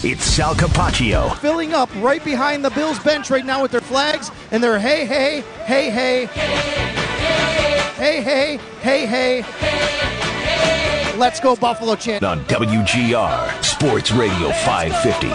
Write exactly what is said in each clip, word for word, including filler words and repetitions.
It's Sal Capaccio. Filling up right behind the Bills bench right now with their flags and their hey, hey, hey, hey, hey, hey, hey, hey, hey, let's go Buffalo chant. On W G R, Sports Radio five fifty.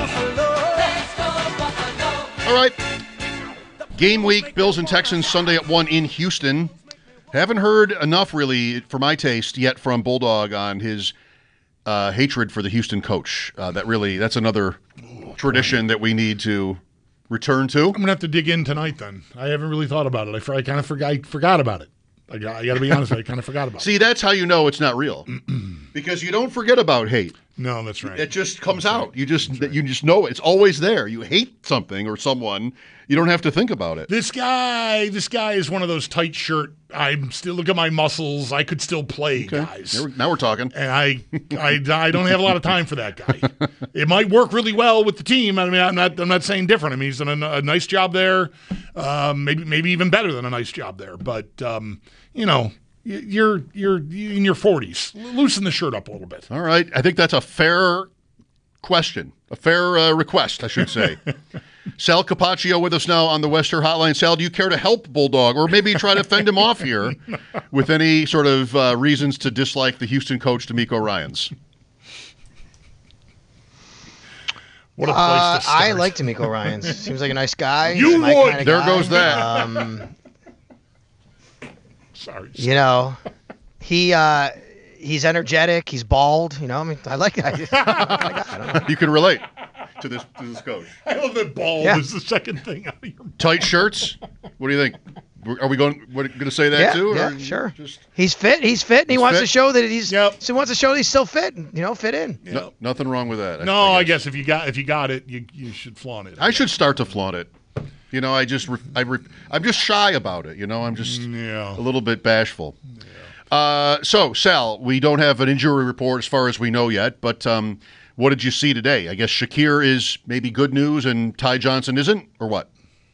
All right. Game week, Bills and Texans, Sunday at one in Houston. Haven't heard enough, really, for my taste, yet from Bulldog on his uh, hatred for the Houston coach. Uh, that really, that's another tradition that we need to return to. I'm going to have to dig in tonight, then. I haven't really thought about it. I, I kind of forgot, I forgot about it. I got, I got to be honest, I kind of forgot about See, it. See, that's how you know it's not real. Because you don't forget about hate. No, that's right. It just comes that's out. Right. You just right. you just know it. It's always there. You hate something or someone, you don't have to think about it. This guy, this guy is one of those tight shirt. I'm still look at my muscles. I could still play, okay. guys. Now we're, now we're talking. And I, I, I don't have a lot of time for that guy. It might work really well with the team. I mean, I'm not, I'm not saying different. I mean, he's done a, a nice job there. Um, maybe, maybe even better than a nice job there. But um, you know. You're you're in your forties. Loosen the shirt up a little bit. All right. I think that's a fair question, a fair uh, request, I should say. Sal Capaccio with us now on the Western Hotline. Sal, do you care to help Bulldog, or maybe try to fend him off here with any sort of uh, reasons to dislike the Houston coach, DeMeco Ryans? What a place uh, to start. I like DeMeco Ryans. Seems like a nice guy. You He's my would. kind of There guy. goes that. Um, Sorry. You know, he uh, he's energetic. He's bald. You know, I mean, I like that. I don't know. You can relate to this to this coach. I love that bald Yeah. is the second thing out of your mouth. Tight shirts. What do you think? Are we going? What, going to say that Yeah, too? yeah, or sure. Just He's fit. He's fit, and he He's wants fit? to show that he's. Yep. So he wants to show that he's still fit. And, you know, fit in. no, nothing wrong with that. No, I guess if you got if you got it, you you should flaunt it. I should start to flaunt it. You know, I just, re- I re- I'm just shy about it. You know, I'm just Yeah. a little bit bashful. Uh, so, Sal, we don't have an injury report as far as we know yet, but um, what did you see today? I guess Shakir is maybe good news and Ty Johnson isn't, or what?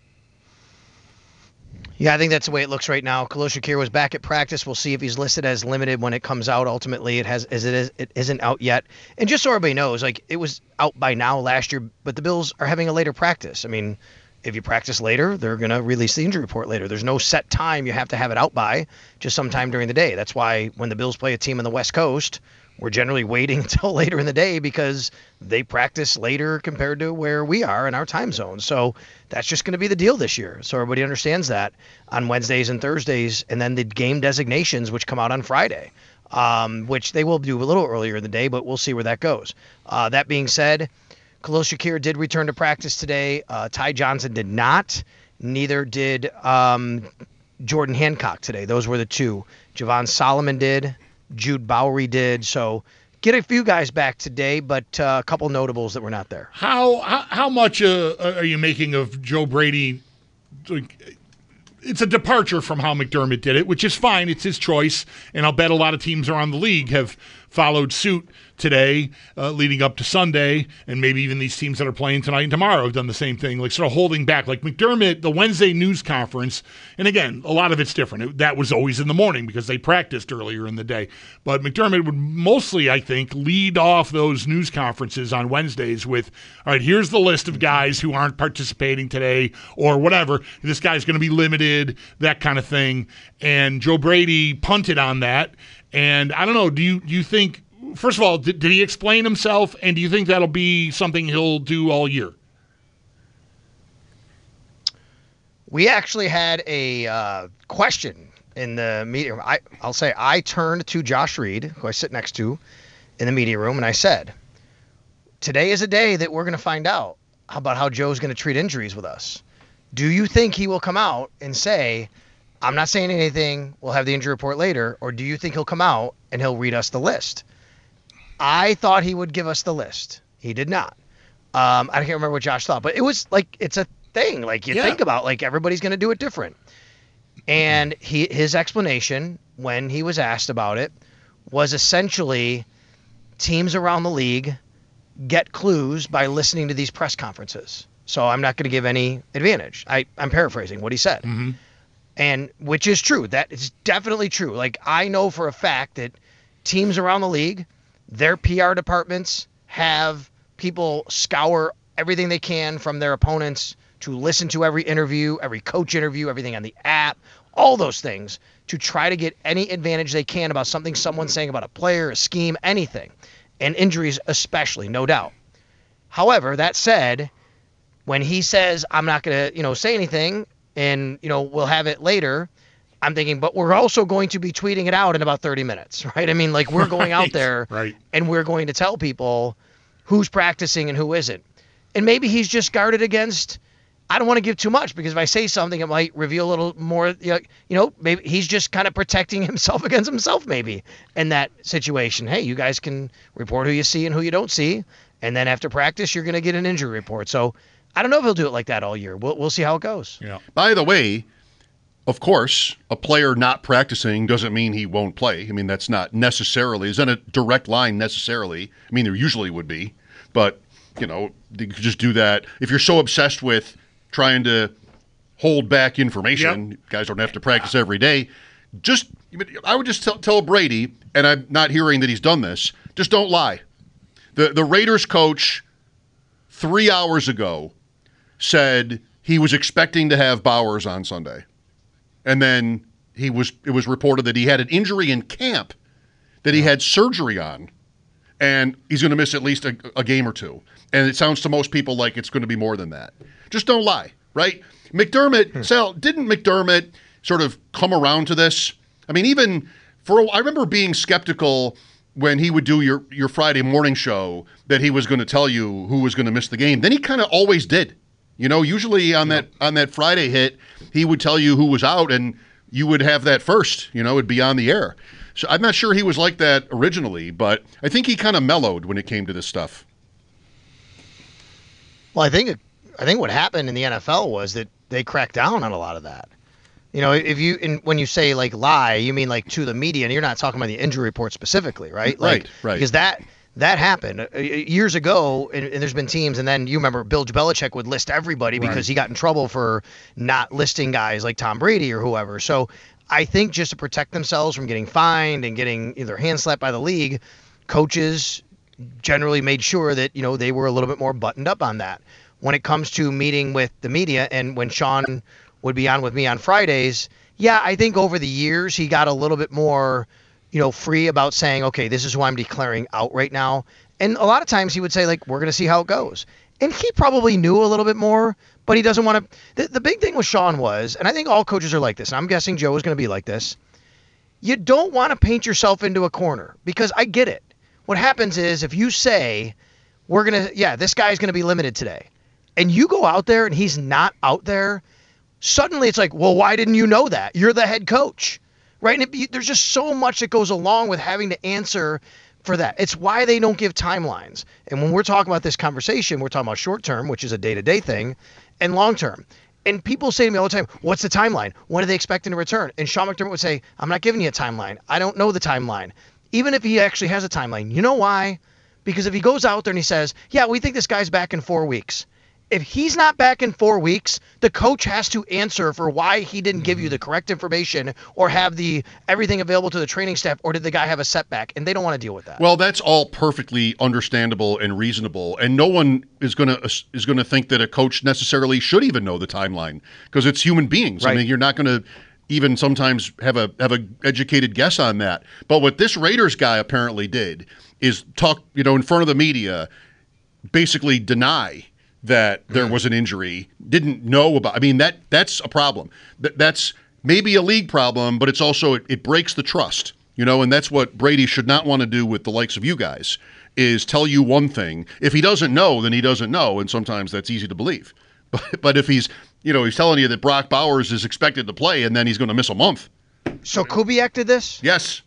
Yeah, I think that's the way it looks right now. Khalil Shakir was back at practice. We'll see if he's listed as limited when it comes out. Ultimately, it has as it is it isn't out yet. And just so everybody knows, like it was out by now last year, but the Bills are having a later practice. I mean, if you practice later, they're going to release the injury report later. There's no set time you have to have it out by, just sometime during the day. That's why when the Bills play a team on the West Coast, we're generally waiting until later in the day because they practice later compared to where we are in our time zone. So that's just going to be the deal this year. So everybody understands that on Wednesdays and Thursdays, and then the game designations, which come out on Friday, um, which they will do a little earlier in the day, but we'll see where that goes. Uh, that being said, Khalil Shakir did return to practice today. Uh, Ty Johnson did not. Neither did um, Jordan Hancock today. Those were the two. Javon Solomon did. Jude Bowery did. So get a few guys back today, but uh, a couple notables that were not there. How how, how much uh, are you making of Joe Brady? It's a departure from how McDermott did it, which is fine. It's his choice, and I'll bet a lot of teams around the league have followed suit today, uh, leading up to Sunday, and maybe even these teams that are playing tonight and tomorrow have done the same thing, like sort of holding back. Like McDermott, the Wednesday news conference, and again, a lot of it's different. It, that was always in the morning because they practiced earlier in the day. But McDermott would mostly, I think, lead off those news conferences on Wednesdays with, all right, here's the list of guys who aren't participating today or whatever. This guy's going to be limited, that kind of thing. And Joe Brady punted on that. And I don't know, do you do you think, first of all, did, did he explain himself, and do you think that'll be something he'll do all year? We actually had a uh, question in the media room. I, I'll say I turned to Josh Reed, who I sit next to in the media room, and I said, today is a day that we're going to find out about how Joe's going to treat injuries with us. Do you think he will come out and say, I'm not saying anything, we'll have the injury report later, or do you think he'll come out and he'll read us the list? I thought he would give us the list. He did not. Um, I can't remember what Josh thought, but it was like, it's a thing. Like you Yeah. think about, like everybody's going to do it different. And he his explanation when he was asked about it was essentially teams around the league get clues by listening to these press conferences. So I'm not going to give any advantage. I, I'm paraphrasing what he said. Mm-hmm. And which is true. That is definitely true. Like I know for a fact that teams around the league, their P R departments have people scour everything they can from their opponents to listen to every interview, every coach interview, everything on the app, all those things to try to get any advantage they can about something someone's saying about a player, a scheme, anything, and injuries especially, no doubt. However, that said, when he says, I'm not going to, you know, say anything and, you know, we'll have it later, I'm thinking, but we're also going to be tweeting it out in about thirty minutes, right? I mean, like, we're going right, out there right. and we're going to tell people who's practicing and who isn't. And maybe he's just guarded against, I don't want to give too much because if I say something, it might reveal a little more, you know, maybe he's just kind of protecting himself against himself maybe in that situation. Hey, you guys can report who you see and who you don't see. And then after practice, you're going to get an injury report. So I don't know if he'll do it like that all year. We'll, we'll see how it goes. Yeah. By the way, of course, a player not practicing doesn't mean he won't play. I mean, that's not necessarily, is that a direct line necessarily? I mean, there usually would be. But, you know, you could just do that. If you're so obsessed with trying to hold back information, yep. guys don't have to practice every day. Just, I would just tell, tell Brady, and I'm not hearing that he's done this, just don't lie. The the Raiders coach three hours ago said he was expecting to have Bowers on Sunday. And then he was it was reported that he had an injury in camp that he had surgery on. And he's going to miss at least a, a game or two. And it sounds to most people like it's going to be more than that. Just don't lie, right? McDermott, hmm. Sal, didn't McDermott sort of come around to this? I mean, even for a, I remember being skeptical when he would do your, your Friday morning show that he was going to tell you who was going to miss the game. Then he kind of always did. You know, usually on yep. that on that Friday hit, he would tell you who was out, and you would have that first. You know, it'd be on the air. So I'm not sure he was like that originally, but I think he kind of mellowed when it came to this stuff. Well, I think I think what happened in the N F L was that they cracked down on a lot of that. You know, if you and when you say like lie, you mean like to the media, and you're not talking about the injury report specifically, right? Like, right, right. Because that that happened uh, years ago, and, and there's been teams, and then you remember Bill Belichick would list everybody because right. he got in trouble for not listing guys like Tom Brady or whoever. So I think just to protect themselves from getting fined and getting either hand slapped by the league, coaches generally made sure that, you know, they were a little bit more buttoned up on that. When it comes to meeting with the media, and when Sean would be on with me on Fridays, yeah, I think over the years he got a little bit more, you know, free about saying, okay, this is who I'm declaring out right now. And a lot of times he would say, like, we're going to see how it goes. And he probably knew a little bit more, but he doesn't want to. The, the big thing with Sean was, and I think all coaches are like this, and I'm guessing Joe is going to be like this, you don't want to paint yourself into a corner, because I get it. What happens is if you say, we're going to, yeah, this guy's going to be limited today, and you go out there and he's not out there, suddenly it's like, well, why didn't you know that? You're the head coach, right? And it, there's just so much that goes along with having to answer for that. It's why they don't give timelines. And when we're talking about this conversation, we're talking about short term, which is a day-to-day thing, and long term. And people say to me all the time, what's the timeline? When are they expecting to return? And Sean McDermott would say, I'm not giving you a timeline. I don't know the timeline. Even if he actually has a timeline. You know why? Because if he goes out there and he says, yeah, we think this guy's back in four weeks. If he's not back in four weeks, the coach has to answer for why he didn't give you the correct information or have the everything available to the training staff, or did the guy have a setback, and they don't want to deal with that. Well, that's all perfectly understandable and reasonable, and no one is going to is going to think that a coach necessarily should even know the timeline, because it's human beings. Right. I mean, you're not going to even sometimes have a have a educated guess on that. But what this Raiders guy apparently did is talk, you know, in front of the media, basically deny that there was an injury, didn't know about. I mean, that that's a problem. That that's maybe a league problem, but it's also it, it breaks the trust, you know. And that's what Brady should not want to do with the likes of you guys, is tell you one thing. If he doesn't know, then he doesn't know, and sometimes that's easy to believe. But but if he's you know he's telling you that Brock Bowers is expected to play and then he's going to miss a month. So Kubiak did this? Yes.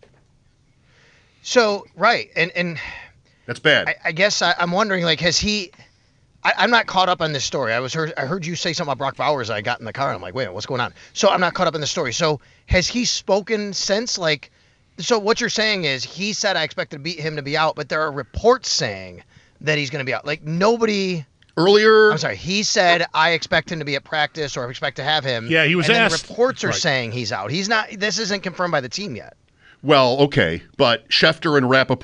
So right, and and that's bad. I, I guess I, I'm wondering, like, has he? I, I'm not caught up on this story. I was heard, I heard you say something about Brock Bowers. I got in the car and I'm like, wait, what's going on? So I'm not caught up in the story. So has he spoken since? Like, so what you're saying is he said I expected to beat him to be out, but there are reports saying that he's going to be out. Like nobody. Earlier, I'm sorry. He said I expect him to be at practice, or I expect to have him. Yeah, he was and asked. Then reports are right. saying he's out. He's not. This isn't confirmed by the team yet. Well, okay, but Schefter and Rappaport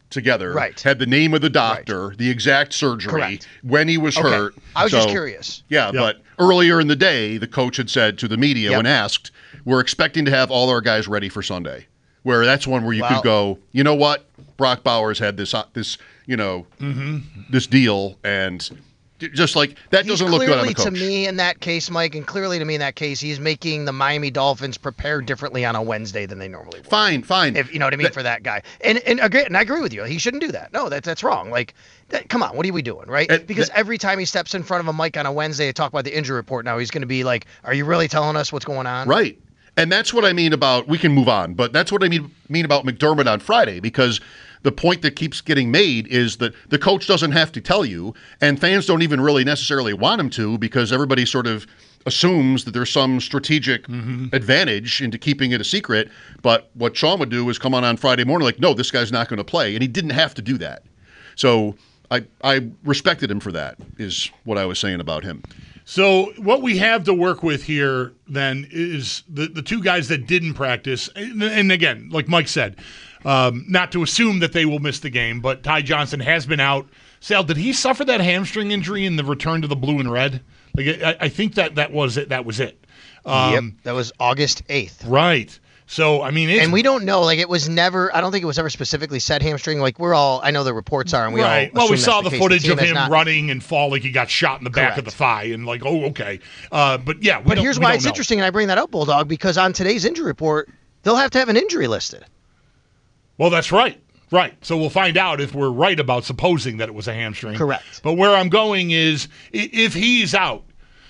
together, Right. had the name of the doctor, right. the exact surgery, Correct. when he was okay. hurt. I was so, just curious. Yeah, yep. but earlier in the day, the coach had said to the media yep. when asked, we're expecting to have all our guys ready for Sunday. Where that's one where you well, could go, you know what? Brock Bowers had this, uh, this you know, mm-hmm. this deal, and just like that he's doesn't look good on the coach. Clearly, to me, in that case, Mike, and clearly to me in that case, he's making the Miami Dolphins prepare differently on a Wednesday than they normally would. Fine, fine. If you know what I mean that, for that guy, and and agree, and I agree with you. He shouldn't do that. No, that that's wrong. Like, that, come on, what are we doing, right? And because that, every time he steps in front of a mic on a Wednesday to talk about the injury report, now he's going to be like, "Are you really telling us what's going on?" Right. And that's what I mean about, we can move on, but that's what I mean mean about McDermott on Friday, because the point that keeps getting made is that the coach doesn't have to tell you, and fans don't even really necessarily want him to, because everybody sort of assumes that there's some strategic mm-hmm. advantage into keeping it a secret. But what Sean would do is come on on Friday morning like, no, this guy's not going to play, and he didn't have to do that. So I, I respected him for that, is what I was saying about him. So what we have to work with here then is the, the two guys that didn't practice. And, and again, like Mike said, um, not to assume that they will miss the game, but Ty Johnson has been out. Sal, did he suffer that hamstring injury in the return to the blue and red? Like I, I think that that was it. That was it. Um, yep, that was August eighth. Right. So, I mean, it's, and we don't know. Like, it was never. I don't think it was ever specifically said hamstring. Like, we're all. I know the reports are, and we right. all. Well, we saw the, the footage the of him not, running and fall like he got shot in the back correct. of the thigh, and like, oh, okay. Uh, but yeah, we but don't, here's we why don't it's know. interesting, and I bring that up, Bulldog, because on today's injury report, they'll have to have an injury listed. Well, that's right. Right. So we'll find out if we're right about supposing that it was a hamstring. Correct. But where I'm going is if he's out,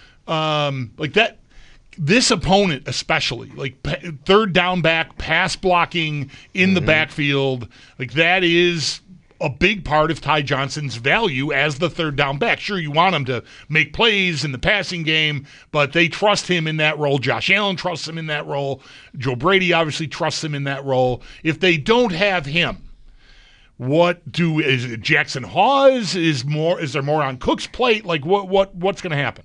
um, like that. This opponent, especially, like third down back, pass blocking in mm-hmm. the backfield, like that is a big part of Ty Johnson's value as the third down back. Sure, you want him to make plays in the passing game, but they trust him in that role. Josh Allen trusts him in that role. Joe Brady obviously trusts him in that role. If they don't have him, what do is it Jackson Hawes? Is more? Is there more on Cook's plate? Like what? What? What's going to happen?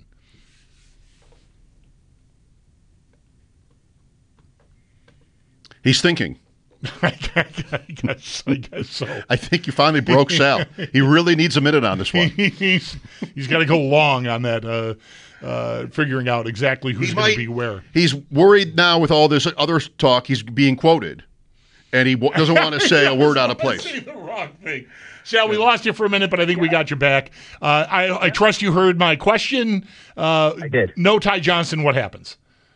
He's thinking. I guess, I guess so. I think you finally broke Sal. He really needs a minute on this one. he's he's got to go long on that, uh, uh, figuring out exactly who's going to be where. He's worried now with all this other talk. He's being quoted, and he w- doesn't want to say a word out of place. Say the wrong thing. Sal, we lost you for a minute, but I think we got you back. Uh, I, I trust you heard my question. Uh, I did. No Ty Johnson, what happens?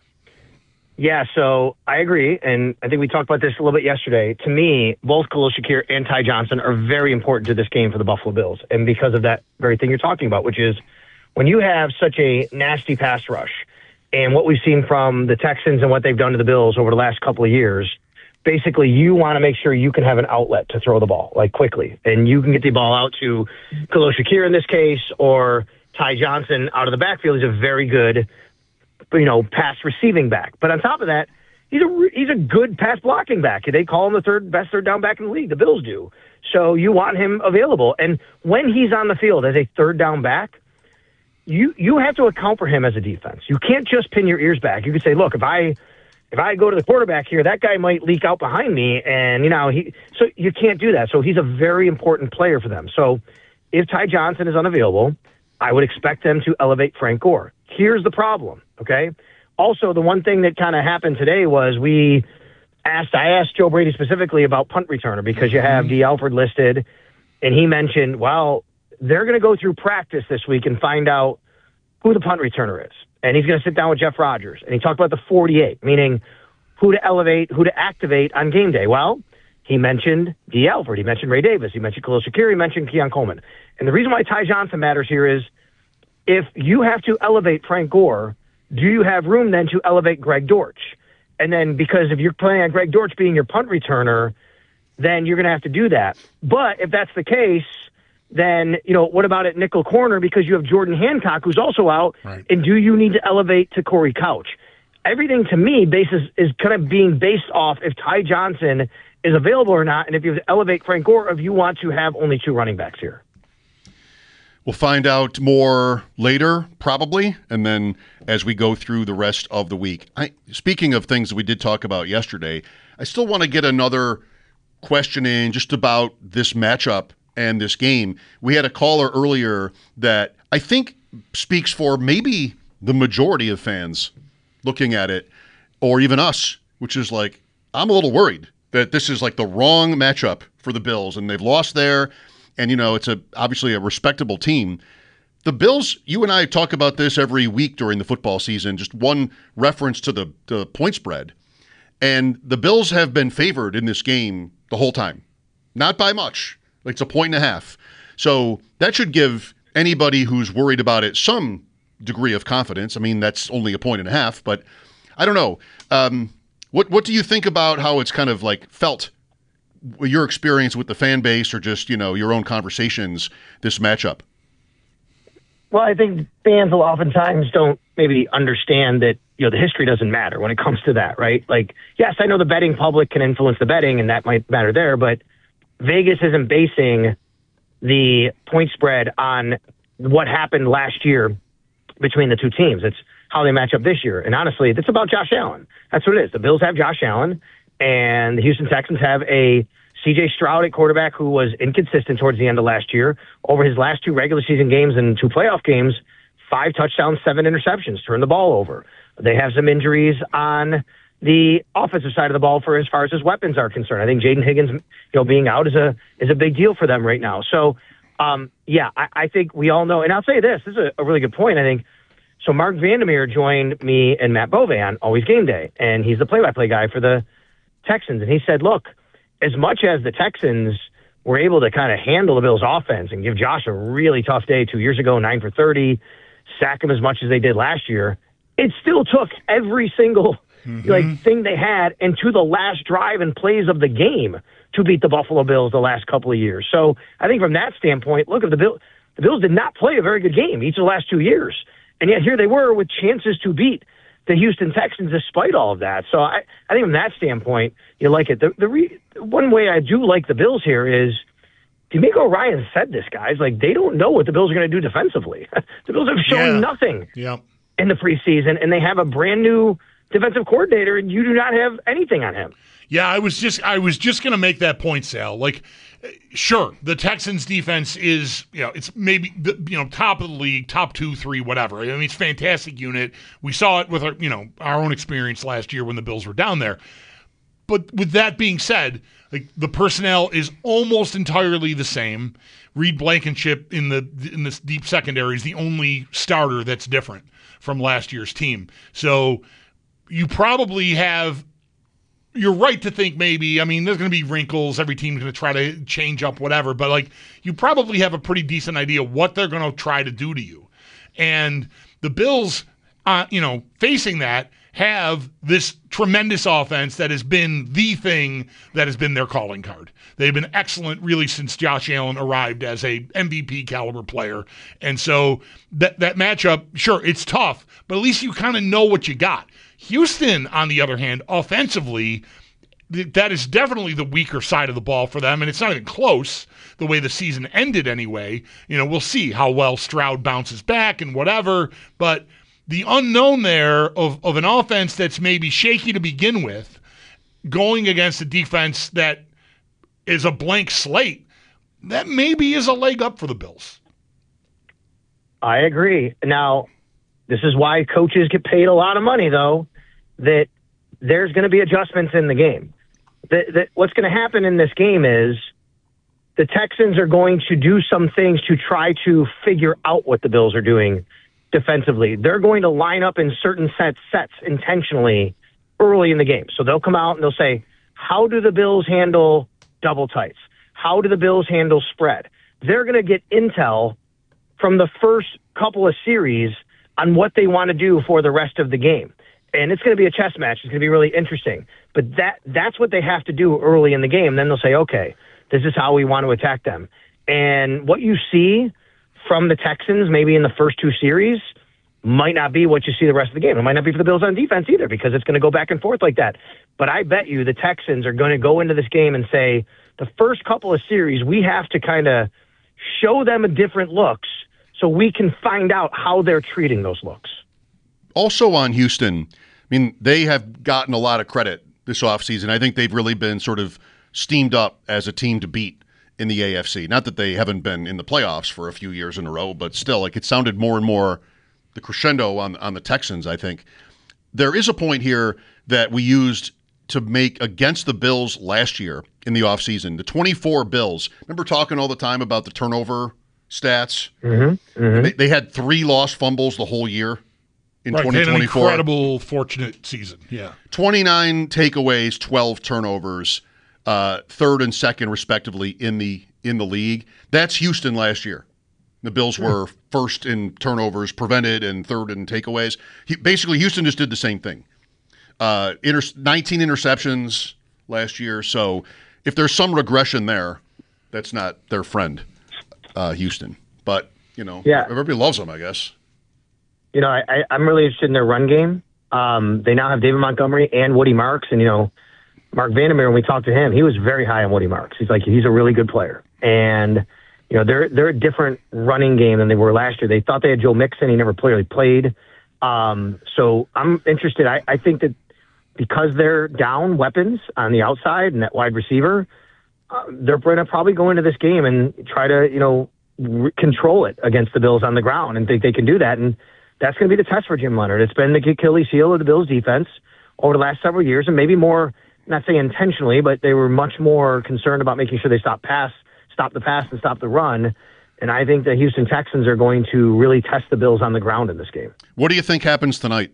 Yeah, so I agree, and I think we talked about this a little bit yesterday. To me, both Khalil Shakir and Ty Johnson are very important to this game for the Buffalo Bills, and because of that very thing you're talking about, which is when you have such a nasty pass rush, and what we've seen from the Texans and what they've done to the Bills over the last couple of years, basically you want to make sure you can have an outlet to throw the ball, like quickly, and you can get the ball out to Khalil Shakir in this case, or Ty Johnson out of the backfield. He's a very good you know, pass receiving back. But on top of that, he's a he's a good pass blocking back. They call him the third best third down back in the league. The Bills do. So you want him available. And when he's on the field as a third down back, you you have to account for him as a defense. You can't just pin your ears back. You can say, look, if I if I go to the quarterback here, that guy might leak out behind me, and you know he. So you can't do that. So he's a very important player for them. So if Ty Johnson is unavailable, I would expect them to elevate Frank Gore. Here's the problem, okay? Also, the one thing that kind of happened today was we asked, I asked Joe Brady specifically about punt returner because you have D. Alford listed, and he mentioned, well, they're going to go through practice this week and find out who the punt returner is. And he's going to sit down with Jeff Rodgers. And he talked about the forty-eight, meaning who to elevate, who to activate on game day. Well, he mentioned D. Alford. He mentioned Ray Davis. He mentioned Khalil Shakir. He mentioned Keon Coleman. And the reason why Ty Johnson matters here is if you have to elevate Frank Gore, do you have room then to elevate Greg Dortch? And then because if you're planning on Greg Dortch being your punt returner, then you're going to have to do that. But if that's the case, then, you know, what about at nickel corner? Because you have Jordan Hancock, who's also out. Right. And do you need to elevate to Corey Couch? Everything to me basis is kind of being based off if Ty Johnson is available or not. And if you have to elevate Frank Gore, or if you want to have only two running backs here. We'll find out more later, probably, and then as we go through the rest of the week. I, speaking of things that we did talk about yesterday, I still want to get another questioning just about this matchup and this game. We had a caller earlier that I think speaks for maybe the majority of fans looking at it, or even us, which is like, I'm a little worried that this is like the wrong matchup for the Bills, and they've lost there, and, you know, it's a obviously a respectable team. The Bills, you and I talk about this every week during the football season, just one reference to the, the point spread. And the Bills have been favored in this game the whole time. Not by much. Like, it's a point and a half. So that should give anybody who's worried about it some degree of confidence. I mean, that's only a point and a half, but I don't know. Um, what what do you think about how it's kind of like felt, your experience with the fan base, or just, you know, your own conversations, this matchup? Well, I think fans will oftentimes don't maybe understand that, you know, the history doesn't matter when it comes to that, right? Like, yes, I know the betting public can influence the betting, and that might matter there, but Vegas isn't basing the point spread on what happened last year between the two teams. It's how they match up this year. And honestly, it's about Josh Allen. That's what it is. The Bills have Josh Allen, and the Houston Texans have a C J Stroud at quarterback who was inconsistent towards the end of last year. Over his last two regular season games and two playoff games, five touchdowns, seven interceptions, turned the ball over. They have some injuries on the offensive side of the ball for as far as his weapons are concerned. I think Jaden Higgins, you know, being out is a is a big deal for them right now. So, um, yeah, I, I think we all know. And I'll say this: this is a, a really good point. I think. So Mark Vandermeer joined me and Matt Bove on Always Game Day, and he's the play-by-play guy for the Texans. And he said, look, as much as the Texans were able to kind of handle the Bills' offense and give Josh a really tough day two years ago, nine for thirty, sack him as much as they did last year, it still took every single mm-hmm. like thing they had and to the last drive and plays of the game to beat the Buffalo Bills the last couple of years. So I think from that standpoint, look, at the Bills, the Bills did not play a very good game each of the last two years. And yet here they were with chances to beat the Houston Texans despite all of that. So I, I think from that standpoint, you like it. The, the re, one way I do like the Bills here is, DeMeco Ryan said this, guys, like they don't know what the Bills are going to do defensively. The Bills have shown yeah. nothing yeah. in the preseason, and they have a brand new defensive coordinator, and you do not have anything on him. Yeah, I was just I was just going to make that point, Sal. Like, sure, the Texans' defense is, you know, it's maybe the, you know, top of the league, top two, three, whatever. I mean, it's a fantastic unit. We saw it with our, you know, our own experience last year when the Bills were down there. But with that being said, like the personnel is almost entirely the same. Reed Blankenship in the in this deep secondary is the only starter that's different from last year's team. So you probably have. You're right to think maybe, I mean, there's going to be wrinkles. Every team's going to try to change up whatever, but like you probably have a pretty decent idea what they're going to try to do to you. And the Bills, uh, you know, facing that, have this tremendous offense that has been the thing that has been their calling card. They've been excellent really since Josh Allen arrived as a M V P caliber player. And so that, that matchup, sure, it's tough, but at least you kind of know what you got. Houston, on the other hand, offensively, th- that is definitely the weaker side of the ball for them, and it's not even close the way the season ended anyway. You know, we'll see how well Stroud bounces back and whatever, but the unknown there of, of an offense that's maybe shaky to begin with, going against a defense that is a blank slate, that maybe is a leg up for the Bills. I agree. Now, this is why coaches get paid a lot of money, though, that there's going to be adjustments in the game. That, that what's going to happen in this game is the Texans are going to do some things to try to figure out what the Bills are doing defensively. They're going to line up in certain sets, sets intentionally early in the game. So they'll come out and they'll say, how do the Bills handle double tights? How do the Bills handle spread? They're going to get intel from the first couple of series on what they want to do for the rest of the game. And it's going to be a chess match. It's going to be really interesting. But that that's what they have to do early in the game. Then they'll say, okay, this is how we want to attack them. And what you see from the Texans, maybe in the first two series, might not be what you see the rest of the game. It might not be for the Bills on defense either, because it's going to go back and forth like that. But I bet you the Texans are going to go into this game and say, the first couple of series, we have to kind of show them different looks so we can find out how they're treating those looks. Also on Houston, I mean, they have gotten a lot of credit this offseason. I think they've really been sort of steamed up as a team to beat in the A F C. Not that they haven't been in the playoffs for a few years in a row, but still, like it sounded more and more the crescendo on on the Texans, I think. There is a point here that we used to make against the Bills last year in the offseason. The twenty-four Bills. Remember talking all the time about the turnover stats? Mm-hmm. Mm-hmm. They, they had three lost fumbles the whole year in right, twenty twenty-four. They had an incredible, fortunate season. Yeah. twenty-nine takeaways, twelve turnovers, uh, third and second respectively in the in the league. That's Houston last year. The Bills were first in turnovers prevented and third in takeaways. He, basically, Houston just did the same thing. Uh, inter- nineteen interceptions last year. So if there's some regression there, that's not their friend, uh, Houston. But, you know, yeah. everybody loves them, I guess. You know, I, I, I'm really interested in their run game. Um, they now have David Montgomery and Woody Marks. And, you know, Mark Vandermeer, when we talked to him, he was very high on Woody Marks. He's like, he's a really good player. And, you know, they're they're a different running game than they were last year. They thought they had Joe Mixon. He never clearly played. Um, so I'm interested. I, I think that because they're down weapons on the outside and that wide receiver, uh, they're going to probably go into this game and try to, you know, re- control it against the Bills on the ground and think they can do that. And that's going to be the test for Jim Leonard. It's been the Achilles heel of the Bills defense over the last several years, and maybe more, not saying intentionally, but they were much more concerned about making sure they stop pass, stop the pass and stop the run. And I think the Houston Texans are going to really test the Bills on the ground in this game. What do you think happens tonight?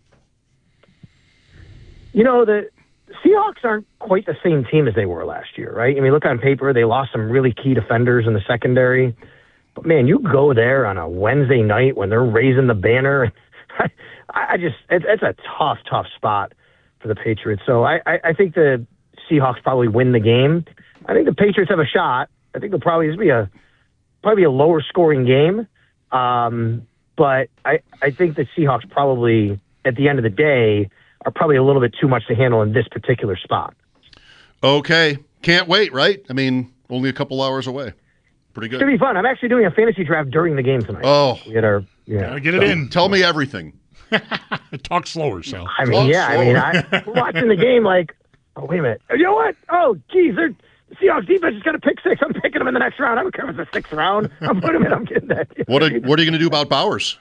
You know, the Seahawks aren't quite the same team as they were last year, right? I mean, look on paper, they lost some really key defenders in the secondary. But, man, you go there on a Wednesday night when they're raising the banner. I, I just it's, it's a tough, tough spot for the Patriots. So I, I, I think the Seahawks probably win the game. I think the Patriots have a shot. I think they'll probably be a probably a lower scoring game. Um, but I, I think the Seahawks probably, at the end of the day, are probably a little bit too much to handle in this particular spot. Okay. Can't wait, right? I mean, only a couple hours away. Pretty good. It's going to be fun. I'm actually doing a fantasy draft during the game tonight. Oh. We get our, yeah. Gotta get it so, in. Tell me everything. Talk slower, Sal. I mean, Talk yeah. slower. I mean, I, we're watching the game like, oh, wait a minute. You know what? Oh, geez, they're, the Seahawks defense just got a pick six. I'm picking them in the next round. I don't care if it's the sixth round. I'm putting them in. I'm getting that. What are, what are you going to do about Bowers?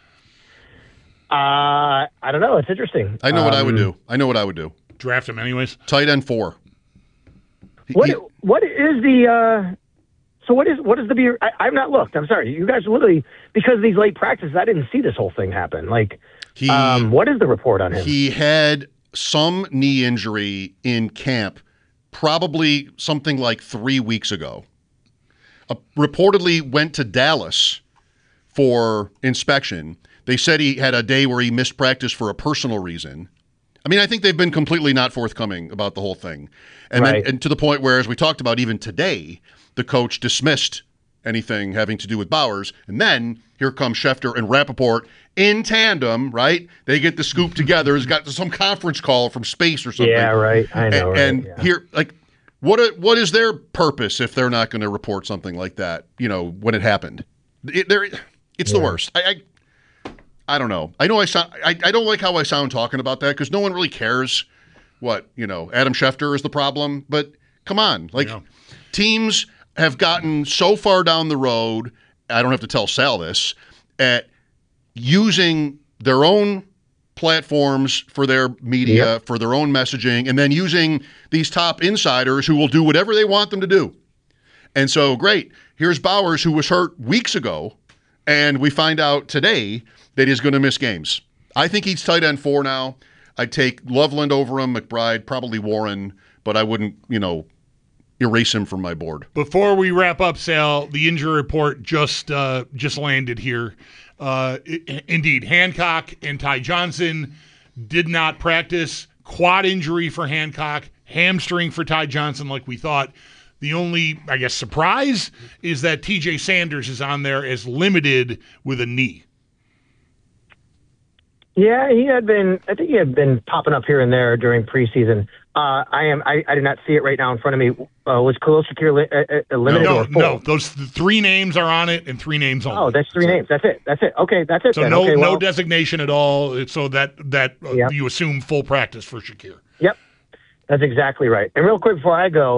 Uh, I don't know. It's interesting. I know um, what I would do. I know what I would do. Draft him anyways. Tight end four. He- What he- what is the uh, so what is what is the beer? I, I've not looked. I'm sorry. You guys literally, because of these late practices, I didn't see this whole thing happen. Like, He- um, what is the report on him? He had some knee injury in camp, probably something like three weeks ago. Uh, reportedly went to Dallas for inspection. They said he had a day where he missed practice for a personal reason. I mean, I think they've been completely not forthcoming about the whole thing. And Right. then and to the point where, as we talked about even today, the coach dismissed anything having to do with Bowers. And then here come Schefter and Rappaport in tandem, right? They get the scoop together. It's got some conference call from space or something. Yeah, right. I know. And, right? and Yeah. here, like, what a, what is their purpose if they're not going to report something like that, you know, when it happened? It, they're, it's the Yeah. worst. I, I I don't know. I know I sound. I, I don't like how I sound talking about that because no one really cares. What you know, Adam Schefter is the problem. But come on, like Yeah. teams have gotten so far down the road. I don't have to tell Sal this at using their own platforms for their media, Yep. for their own messaging, and then using these top insiders who will do whatever they want them to do. And so, great. Here's Bowers, who was hurt weeks ago, and we find out today that he's going to miss games. I think he's tight end four now. I'd take Loveland over him, McBride, probably Warren, but I wouldn't, you know, erase him from my board. Before we wrap up, Sal, the injury report just uh, just landed here. Uh, i- indeed, Hancock and Ty Johnson did not practice. Quad injury for Hancock, hamstring for Ty Johnson, like we thought. The only, I guess, surprise is that T J Sanders is on there as limited with a knee. Yeah, he had been. I think he had been popping up here and there during preseason. Uh, I am. I, I do not see it right now in front of me. Uh, was Khalil Shakir li- uh, uh, limited No, or full? no, those th- three names are on it and three names only. Oh, that's three names. That's it. That's it. Okay, that's it. So then. no, okay, no well, designation at all. So that that uh, Yep. you assume full practice for Shakir. Yep, that's exactly right. And real quick before I go,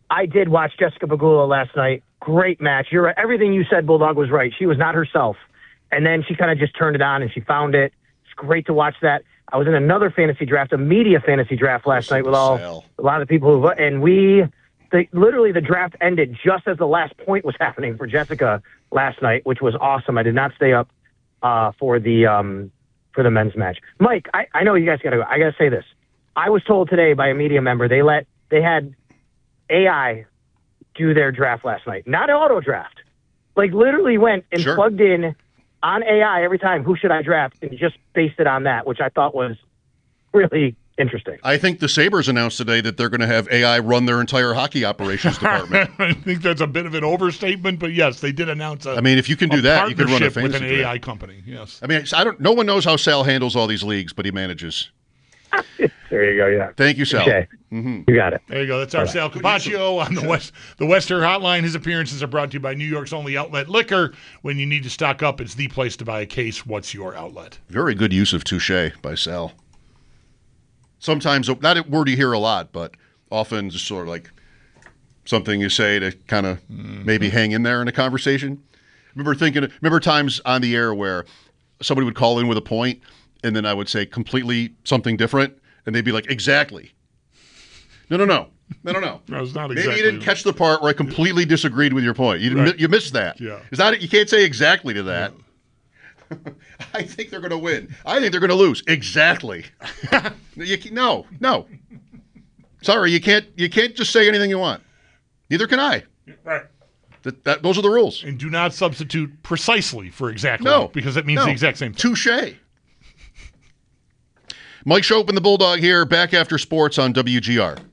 I did watch Jessica Pegula last night. Great match. You're right. Everything you said, Bulldog, was right. She was not herself. And then she kind of just turned it on and she found it. It's great to watch that. I was in another fantasy draft, a media fantasy draft last night with all a lot of the people who, and we, the, literally the draft ended just as the last point was happening for Jessica last night, which was awesome. I did not stay up uh, for the um, for the men's match. Mike, I, I know you guys got to go. I got to say this. I was told today by a media member they let they had A I do their draft last night, not an auto draft. Like literally went and Sure. plugged in on A I every time, who should I draft, and just based it on that, which I thought was really interesting. I think the Sabres announced today that they're going to have A I run their entire hockey operations department. I think that's a bit of an overstatement, but yes, they did announce a I mean, if you can do a that, you can run a partnership with fantasy an draft. A I company. Yes. I mean, I don't. No one knows how Sal handles all these leagues, but he manages. There you go. Yeah. Thank you, Sal. Okay. Mm-hmm. You got it. There you go. That's our Sal Capaccio on the West the Western Hotline. His appearances are brought to you by New York's only outlet liquor. When you need to stock up, it's the place to buy a case. What's your outlet? Very good use of touche by Sal. Sometimes, not a word you hear a lot, but often just sort of like something you say to kind of mm-hmm. maybe hang in there in a conversation. Remember thinking, remember times on the air where somebody would call in with a point, and then I would say completely something different, and they'd be like, exactly. No, no, no. No, no, no. No, it's not Maybe exactly. you didn't catch the part where I completely disagreed with your point. You didn't, Right. you missed that. Yeah. Is that you can't say exactly to that. Yeah. I think they're going to win. I think they're going to lose. Exactly. you, no, no. Sorry, you can't. You can't just say anything you want. Neither can I. Right. That, that those are the rules. And do not substitute precisely for exactly. No, because it means no. the exact same thing. Touche. Mike Schopp and the Bulldog here, back after sports on W G R.